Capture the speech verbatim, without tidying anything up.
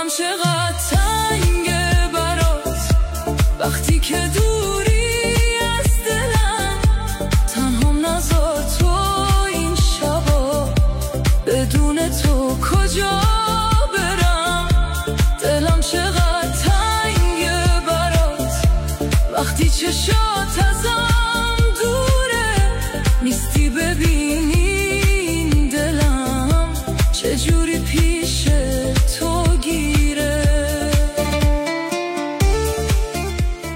دلم چقدر تنگه برات وقتی که دوری از دلم. تنهام نذار تو این شبا، بدون تو کجا برم. دلم چقدر تنگه برات وقتی چشات ازم